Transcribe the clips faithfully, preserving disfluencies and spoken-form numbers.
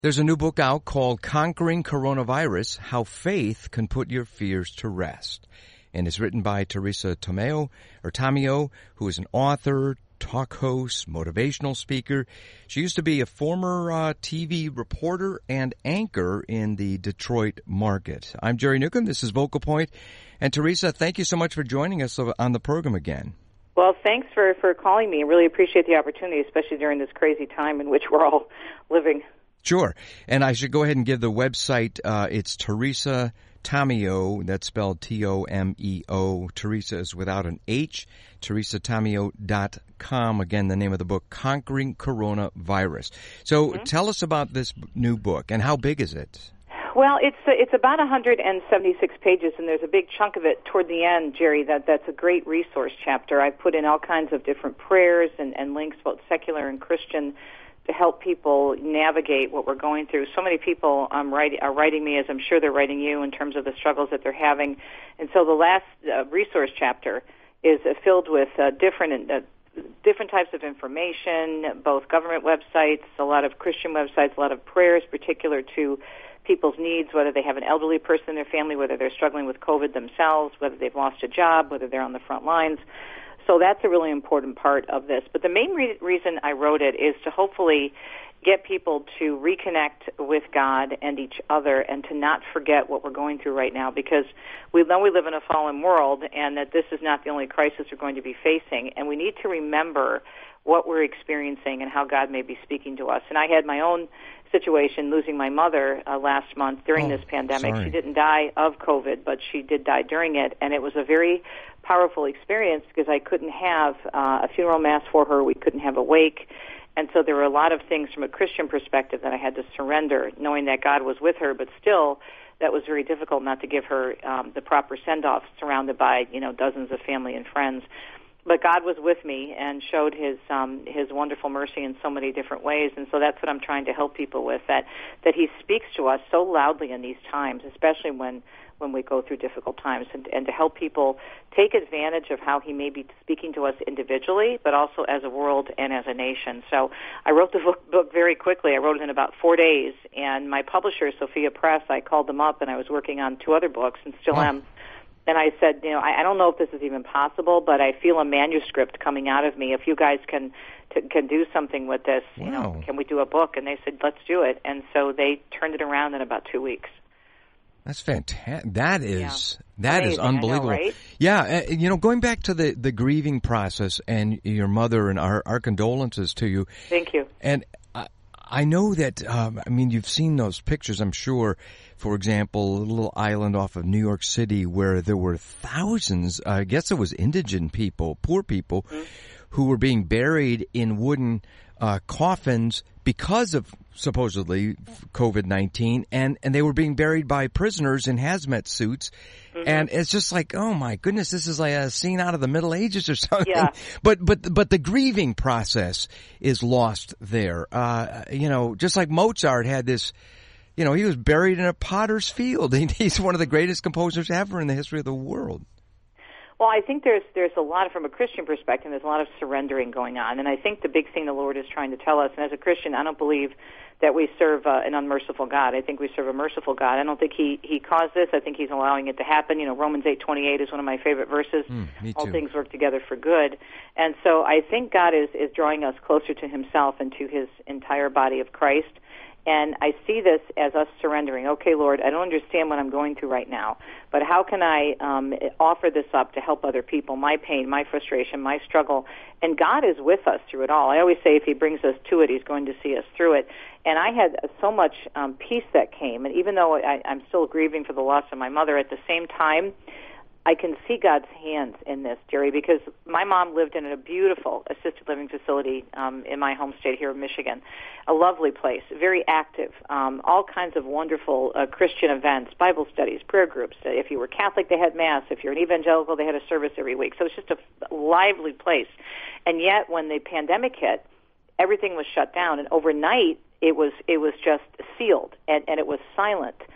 There's a new book out called Conquering Coronavirus, How Faith Can Put Your Fears to Rest. And it's written by Teresa Tomeo, or Tomeo, who is an author, talk host, motivational speaker. She used to be a former uh, T V reporter and anchor in the Detroit market. I'm Jerry Newcomb. This is Vocal Point. And Teresa, thank you so much for joining us on the program again. Well, thanks for, for calling me. I really appreciate the opportunity, especially during this crazy time in which we're all living. Sure. And I should go ahead and give the website. Uh, it's Teresa Tomeo. That's spelled T O M E O. Teresa is without an H. Teresa Tomeo dot com. Again, the name of the book, Conquering Coronavirus. So mm-hmm. Tell us about this new book, and how big is it? Well, it's it's about one hundred seventy-six pages, and there's a big chunk of it toward the end, Jerry. That that's a great resource chapter. I've put in all kinds of different prayers and, and links, both secular and Christian, to help people navigate what we're going through. So many people um, write, are writing me, as I'm sure they're writing you, in terms of the struggles that they're having. And so the last uh, resource chapter is uh, filled with uh, different uh, different types of information, both government websites, a lot of Christian websites, a lot of prayers particular to people's needs, whether they have an elderly person in their family, whether they're struggling with COVID themselves, whether they've lost a job, whether they're on the front lines. So that's a really important part of this. But the main re- reason I wrote it is to hopefully get people to reconnect with God and each other, and to not forget what we're going through right now, because we know we live in a fallen world and that this is not the only crisis we're going to be facing, and we need to remember what we're experiencing and how God may be speaking to us. And I had my own situation, losing my mother uh, last month during oh, this pandemic. Sorry. She didn't die of COVID, but she did die during it, and it was a very powerful experience because I couldn't have uh, a funeral mass for her. We couldn't have a wake. And so there were a lot of things from a Christian perspective that I had to surrender, knowing that God was with her, but still that was very difficult not to give her um, the proper send-off, surrounded by, you know, dozens of family and friends. But God was with me and showed his um, his wonderful mercy in so many different ways, and so that's what I'm trying to help people with, that that he speaks to us so loudly in these times, especially when, when we go through difficult times, and, and to help people take advantage of how he may be speaking to us individually, but also as a world and as a nation. So I wrote the book, book very quickly. I wrote it in about four days, and my publisher, Sophia Press, I called them up, and I was working on two other books and still oh. am. And I said, you know, I, I don't know if this is even possible, but I feel a manuscript coming out of me. If you guys can t- can do something with this, wow. you know, can we do a book? And they said, let's do it. And so they turned it around in about two weeks. That's fantastic. That is yeah. that Amazing, is unbelievable. I know, right? Yeah, uh, you know, going back to the, the grieving process and your mother, and our, our condolences to you. Thank you. And I, I know that, um, I mean, you've seen those pictures, I'm sure. For example, a little island off of New York City where there were thousands, I guess it was indigent people, poor people, mm-hmm. who were being buried in wooden uh, coffins because of supposedly COVID nineteen, and, and they were being buried by prisoners in hazmat suits. Mm-hmm. And it's just like, oh my goodness, this is like a scene out of the Middle Ages or something. Yeah. But, but, but the grieving process is lost there. Uh, you know, just like Mozart had this, you know, he was buried in a potter's field. He's one of the greatest composers ever in the history of the world. Well, I think there's there's a lot, from a Christian perspective, there's a lot of surrendering going on. And I think the big thing the Lord is trying to tell us, and as a Christian, I don't believe that we serve uh, an unmerciful God. I think we serve a merciful God. I don't think he, he caused this. I think he's allowing it to happen. You know, Romans eight twenty-eight is one of my favorite verses. Mm, me too. All things work together for good. And so I think God is, is drawing us closer to himself and to his entire body of Christ. And I see this as us surrendering. Okay, Lord, I don't understand what I'm going through right now, but how can I um, offer this up to help other people, my pain, my frustration, my struggle? And God is with us through it all. I always say if he brings us to it, he's going to see us through it. And I had so much um, peace that came. And even though I, I'm still grieving for the loss of my mother, at the same time, I can see God's hands in this, Jerry, because my mom lived in a beautiful assisted living facility um, in my home state here of Michigan, a lovely place, very active, um, all kinds of wonderful uh, Christian events, Bible studies, prayer groups. If you were Catholic, they had Mass. If you're an evangelical, they had a service every week. So it's just a lively place. And yet, when the pandemic hit, everything was shut down, and overnight, it was it was just sealed, and, and it was silent.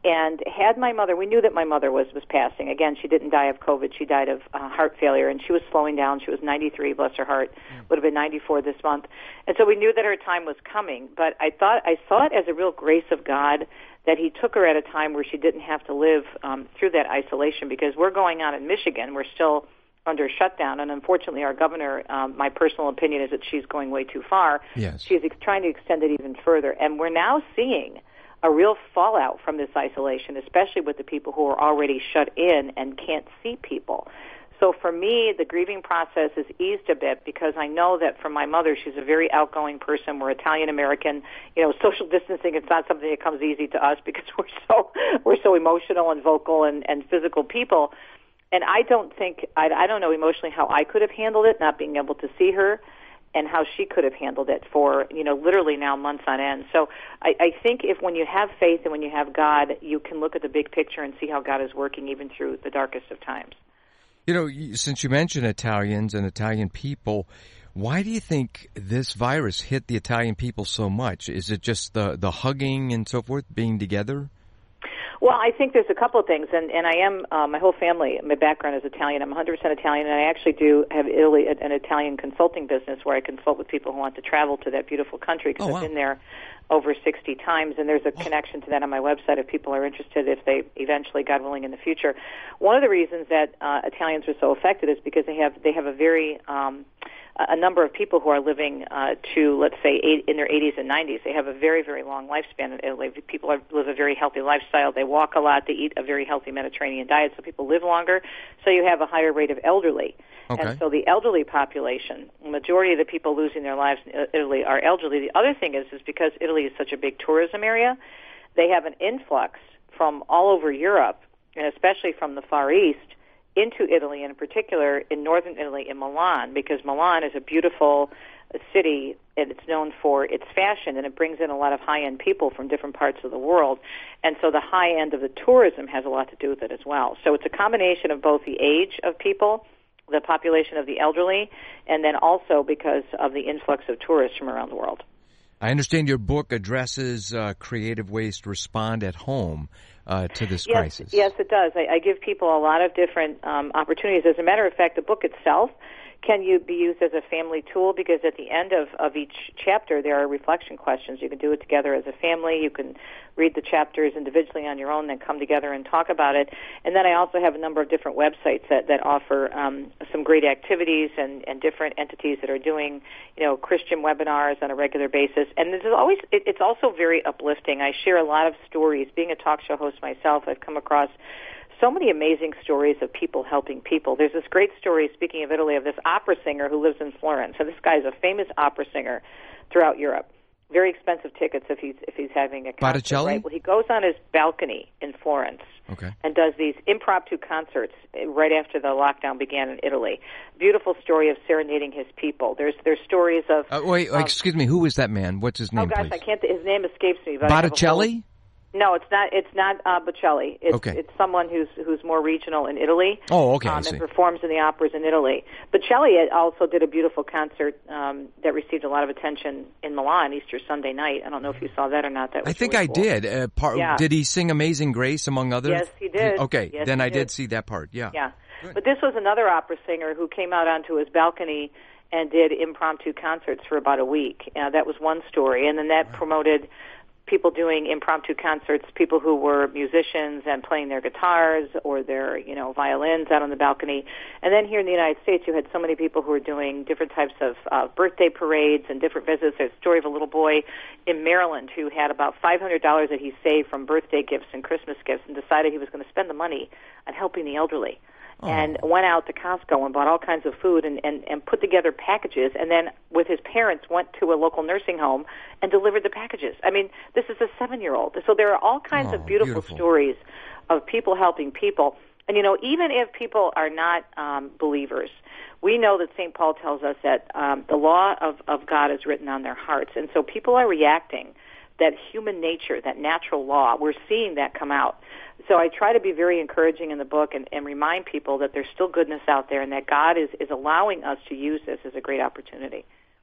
And had my mother, we knew that my mother was, was passing. Again, she didn't die of COVID. She died of uh, heart failure, and she was slowing down. She was ninety-three, bless her heart, mm. would have been ninety-four this month. And so we knew that her time was coming. But I thought I saw it as a real grace of God that he took her at a time where she didn't have to live um, through that isolation, because we're going on in Michigan. We're still under shutdown, and unfortunately our governor, um, my personal opinion is that she's going way too far. Yes. She's ex- trying to extend it even further. And we're now seeing a real fallout from this isolation, especially with the people who are already shut in and can't see people. So for me, the grieving process is eased a bit, because I know that for my mother, she's a very outgoing person. We're Italian-American. You know, social distancing, it's not something that comes easy to us because we're so we're so emotional and vocal and, and physical people. And I don't think, I, I don't know emotionally how I could have handled it, not being able to see her, and how she could have handled it for, you know, literally now months on end. So I, I think if when you have faith and when you have God, you can look at the big picture and see how God is working even through the darkest of times. You know, since you mentioned Italians and Italian people, why do you think this virus hit the Italian people so much? Is it just the, the hugging and so forth, being together? Well, I think there's a couple of things, and, and I am, uh, my whole family, my background is Italian. I'm one hundred percent Italian, and I actually do have Italy, an Italian consulting business where I consult with people who want to travel to that beautiful country, because oh, wow. I've been there over sixty times, and there's a oh. connection to that on my website if people are interested, if they eventually, God willing, in the future. One of the reasons that uh, Italians are so affected is because they have they have a very um, a number of people who are living uh, to, let's say, eight, in their eighties and nineties. They have a very, very long lifespan in Italy. People are, live a very healthy lifestyle. They walk a lot. They eat a very healthy Mediterranean diet, so people live longer. So you have a higher rate of elderly. Okay. And so the elderly population, the majority of the people losing their lives in Italy are elderly. The other thing is, is because Italy is such a big tourism area, they have an influx from all over Europe, and especially from the Far East, into Italy, and in particular in northern Italy, in Milan, because Milan is a beautiful city, and it's known for its fashion, and it brings in a lot of high-end people from different parts of the world. And so the high end of the tourism has a lot to do with it as well. So it's a combination of both the age of people, the population of the elderly, and then also because of the influx of tourists from around the world. I understand your book addresses uh, creative ways to respond at home uh, to this yes, crisis. Yes, it does. I, I give people a lot of different um, opportunities. As a matter of fact, the book itself can you be used as a family tool, because at the end of, of each chapter there are reflection questions. You can do it together as a family. You can read the chapters individually on your own, then come together and talk about it. And then I also have a number of different websites that, that offer um, some great activities and, and different entities that are doing, you know, Christian webinars on a regular basis. And this is always, it, it's also very uplifting. I share a lot of stories. Being a talk show host myself, I've come across so many amazing stories of people helping people. There's this great story, speaking of Italy, of this opera singer who lives in Florence. So this guy is a famous opera singer throughout Europe. Very expensive tickets if he's if he's having a concert. Botticelli? Right? Well, he goes on his balcony in Florence okay. and does these impromptu concerts right after the lockdown began in Italy. Beautiful story of serenading his people. There's there's stories of... Uh, wait, um, excuse me, who is that man? What's his name, Oh, gosh, please? I can't... His name escapes me. But Botticelli? No, it's not. It's not uh, Bocelli. It's, okay. it's someone who's who's more regional in Italy. Oh, okay. Um, I and see. performs in the operas in Italy. Bocelli also did a beautiful concert um, that received a lot of attention in Milan Easter Sunday night. I don't know if you saw that or not. That was I think really I cool. did. Uh, part, yeah. Did he sing "Amazing Grace" among others? Yes, he did. Okay, yes, then I did. did see that part. Yeah. Yeah, Good. But this was another opera singer who came out onto his balcony and did impromptu concerts for about a week. Uh, that was one story, and then that wow. promoted people doing impromptu concerts, people who were musicians and playing their guitars or their, you know, violins out on the balcony. And then here in the United States, you had so many people who were doing different types of uh, birthday parades and different visits. There's a story of a little boy in Maryland who had about five hundred dollars that he saved from birthday gifts and Christmas gifts and decided he was going to spend the money on helping the elderly. Oh. And went out to Costco and bought all kinds of food and, and, and put together packages, and then with his parents went to a local nursing home and delivered the packages. I mean, this is a seven-year-old. So there are all kinds oh, of beautiful, beautiful stories of people helping people. And, you know, even if people are not um, believers, we know that Saint Paul tells us that um, the law of, of God is written on their hearts. And so people are reacting. That human nature, that natural law, we're seeing that come out. So I try to be very encouraging in the book and, and remind people that there's still goodness out there and that God is, is allowing us to use this as a great opportunity.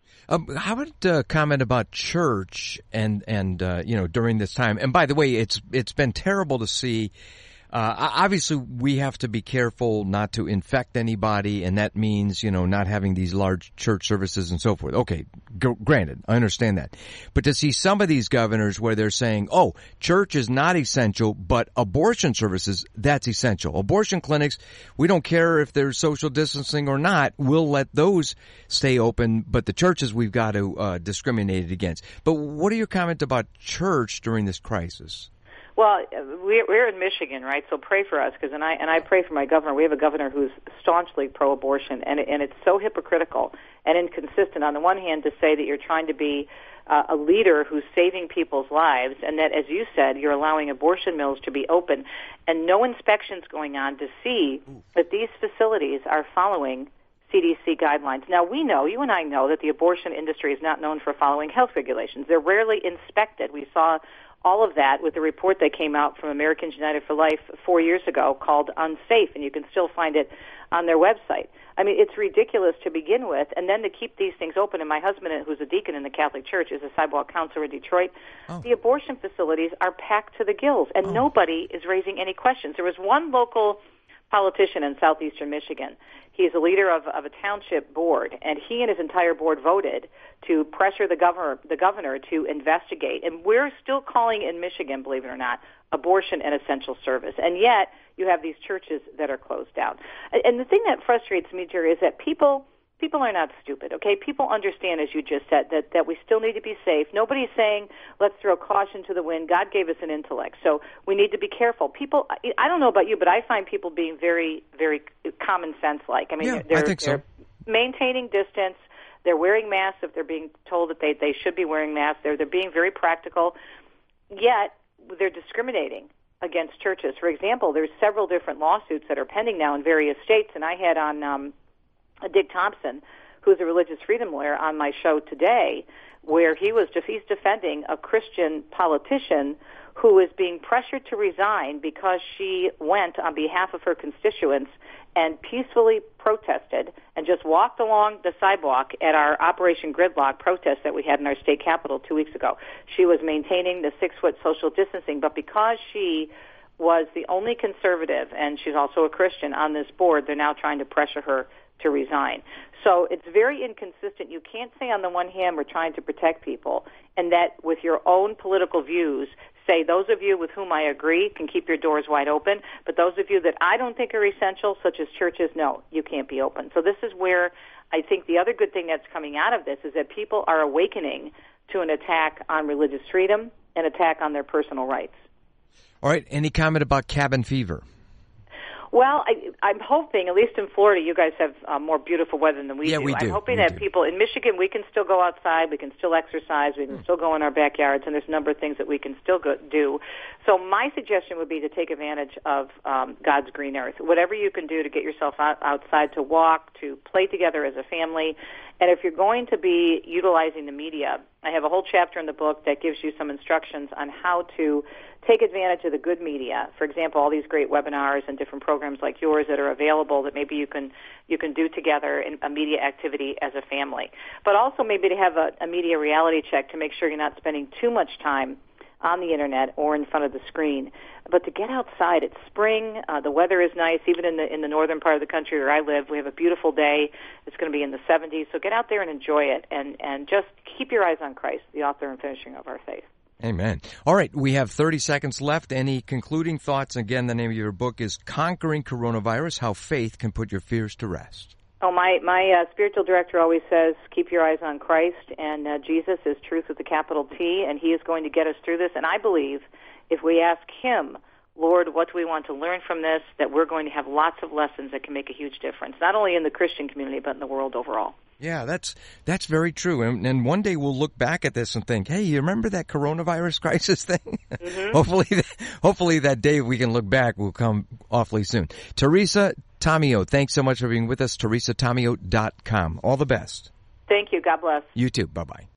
Um, how about a uh, comment about church and and uh, you know during this time? And by the way, it's it's been terrible to see. Uh, obviously, we have to be careful not to infect anybody, and that means, you know, not having these large church services and so forth. Okay, g- granted, I understand that. But to see some of these governors where they're saying, oh, church is not essential, but abortion services, that's essential. Abortion clinics, we don't care if there's social distancing or not, we'll let those stay open, but the churches we've got to uh, discriminate against. But what are your comments about church during this crisis? Well, we're in Michigan, right? So pray for us, because and I and I pray for my governor. We have a governor who's staunchly pro-abortion, and and it's so hypocritical and inconsistent. On the one hand, to say that you're trying to be uh, a leader who's saving people's lives, and that, as you said, you're allowing abortion mills to be open, and no inspections going on to see that these facilities are following C D C guidelines. Now, we know, you and I know, that the abortion industry is not known for following health regulations. They're rarely inspected. We saw all of that with the report that came out from Americans United for Life four years ago called Unsafe, and you can still find it on their website. I mean, it's ridiculous to begin with, and then to keep these things open. And my husband, who's a deacon in the Catholic Church, is a sidewalk counselor in Detroit. Oh. The abortion facilities are packed to the gills, and oh. nobody is raising any questions. There was one local politician in southeastern Michigan. He's a leader of, of a township board, and he and his entire board voted to pressure the governor, the governor to investigate. And we're still calling in Michigan, believe it or not, abortion an essential service. And yet you have these churches that are closed down. And the thing that frustrates me, Jerry, is that people people are not stupid, okay? People understand, as you just said, that, that we still need to be safe. Nobody's saying, let's throw caution to the wind. God gave us an intellect, so we need to be careful. People, I don't know about you, but I find people being very, very common sense-like. I mean, yeah, they're, I think they're so. maintaining distance. They're wearing masks if they're being told that they, they should be wearing masks. They're, they're being very practical, yet they're discriminating against churches. For example, there's several different lawsuits that are pending now in various states, and I had on um, Dick Thompson, who's a religious freedom lawyer, on my show today, where he was he's defending a Christian politician who is being pressured to resign because she went on behalf of her constituents and peacefully protested and just walked along the sidewalk at our Operation Gridlock protest that we had in our state capitol two weeks ago. She was maintaining the six-foot social distancing, but because she was the only conservative, and she's also a Christian, on this board, they're now trying to pressure her to resign. So it's very inconsistent. You can't say on the one hand we're trying to protect people, and that with your own political views say those of you with whom I agree can keep your doors wide open, but those of you that I don't think are essential, such as churches, no, you can't be open. So this is where I think the other good thing that's coming out of this is that people are awakening to an attack on religious freedom, an attack on their personal rights. All right. Any comment about cabin fever? Well, I, I'm hoping, at least in Florida, you guys have uh, more beautiful weather than we yeah, do. We do. I'm hoping we that do. people in Michigan, we can still go outside, we can still exercise, we can mm. still go in our backyards, and there's a number of things that we can still go, do. So my suggestion would be to take advantage of um, God's green earth. Whatever you can do to get yourself out, outside, to walk, to play together as a family. And if you're going to be utilizing the media, I have a whole chapter in the book that gives you some instructions on how to take advantage of the good media. For example, all these great webinars and different programs like yours that are available that maybe you can you can do together in a media activity as a family. But also maybe to have a, a media reality check to make sure you're not spending too much time on the internet or in front of the screen. But to get outside, it's spring, uh, the weather is nice, even in the in the northern part of the country where I live, we have a beautiful day. It's going to be in the seventies, so get out there and enjoy it, and, and just keep your eyes on Christ, the author and finisher of our faith. Amen. All right, we have thirty seconds left. Any concluding thoughts? Again, the name of your book is Conquering Coronavirus, How Faith Can Put Your Fears to Rest. Oh, my, my uh, spiritual director always says, keep your eyes on Christ, and uh, Jesus is truth with a capital T, and he is going to get us through this. And I believe if we ask him, Lord, what do we want to learn from this, that we're going to have lots of lessons that can make a huge difference, not only in the Christian community, but in the world overall. Yeah, that's that's very true. And, and one day we'll look back at this and think, hey, you remember that coronavirus crisis thing? Mm-hmm. hopefully, hopefully that day we can look back will come awfully soon. Teresa Tomeo, thanks so much for being with us. Teresa Tomeo dot com. All the best. Thank you. God bless. You too. Bye-bye.